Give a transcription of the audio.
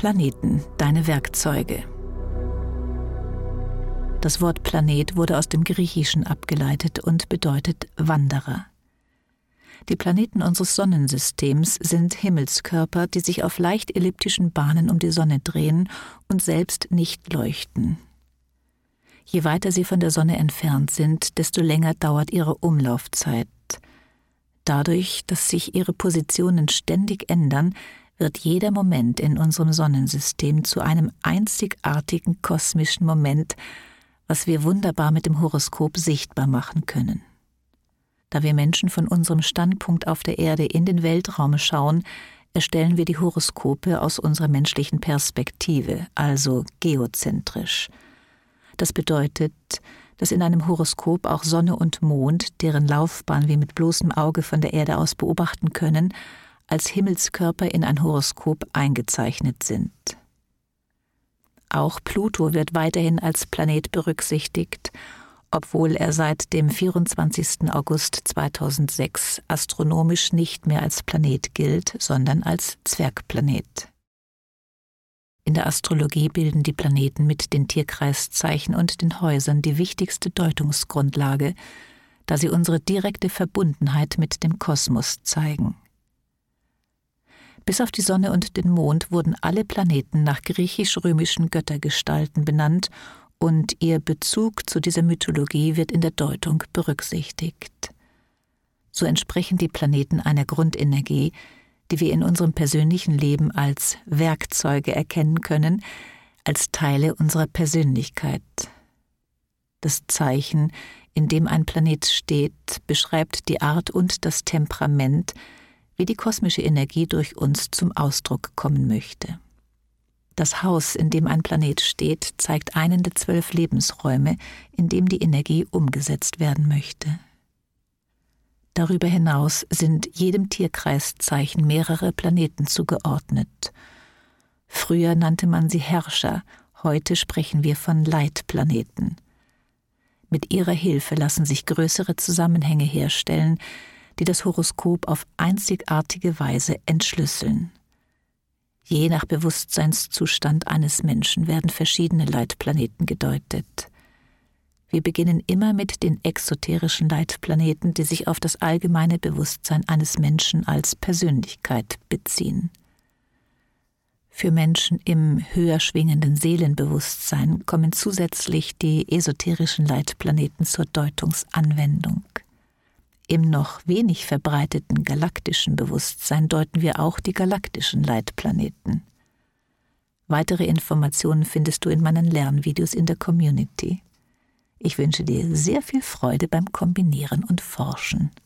Planeten, deine Werkzeuge. Das Wort Planet wurde aus dem Griechischen abgeleitet und bedeutet Wanderer. Die Planeten unseres Sonnensystems sind Himmelskörper, die sich auf leicht elliptischen Bahnen um die Sonne drehen und selbst nicht leuchten. Je weiter sie von der Sonne entfernt sind, desto länger dauert ihre Umlaufzeit. Dadurch, dass sich ihre Positionen ständig ändern, wird jeder Moment in unserem Sonnensystem zu einem einzigartigen kosmischen Moment, was wir wunderbar mit dem Horoskop sichtbar machen können. Da wir Menschen von unserem Standpunkt auf der Erde in den Weltraum schauen, erstellen wir die Horoskope aus unserer menschlichen Perspektive, also geozentrisch. Das bedeutet, dass in einem Horoskop auch Sonne und Mond, deren Laufbahn wir mit bloßem Auge von der Erde aus beobachten können, als Himmelskörper in ein Horoskop eingezeichnet sind. Auch Pluto wird weiterhin als Planet berücksichtigt, obwohl er seit dem 24. August 2006 astronomisch nicht mehr als Planet gilt, sondern als Zwergplanet. In der Astrologie bilden die Planeten mit den Tierkreiszeichen und den Häusern die wichtigste Deutungsgrundlage, da sie unsere direkte Verbundenheit mit dem Kosmos zeigen. Bis auf die Sonne und den Mond wurden alle Planeten nach griechisch-römischen Göttergestalten benannt und ihr Bezug zu dieser Mythologie wird in der Deutung berücksichtigt. So entsprechen die Planeten einer Grundenergie, die wir in unserem persönlichen Leben als Werkzeuge erkennen können, als Teile unserer Persönlichkeit. Das Zeichen, in dem ein Planet steht, beschreibt die Art und das Temperament, wie die kosmische Energie durch uns zum Ausdruck kommen möchte. Das Haus, in dem ein Planet steht, zeigt einen der 12 Lebensräume, in dem die Energie umgesetzt werden möchte. Darüber hinaus sind jedem Tierkreiszeichen mehrere Planeten zugeordnet. Früher nannte man sie Herrscher, heute sprechen wir von Leitplaneten. Mit ihrer Hilfe lassen sich größere Zusammenhänge herstellen, die das Horoskop auf einzigartige Weise entschlüsseln. Je nach Bewusstseinszustand eines Menschen werden verschiedene Leitplaneten gedeutet. Wir beginnen immer mit den exoterischen Leitplaneten, die sich auf das allgemeine Bewusstsein eines Menschen als Persönlichkeit beziehen. Für Menschen im höher schwingenden Seelenbewusstsein kommen zusätzlich die esoterischen Leitplaneten zur Deutungsanwendung. Im noch wenig verbreiteten galaktischen Bewusstsein deuten wir auch die galaktischen Leitplaneten. Weitere Informationen findest du in meinen Lernvideos in der Community. Ich wünsche dir sehr viel Freude beim Kombinieren und Forschen.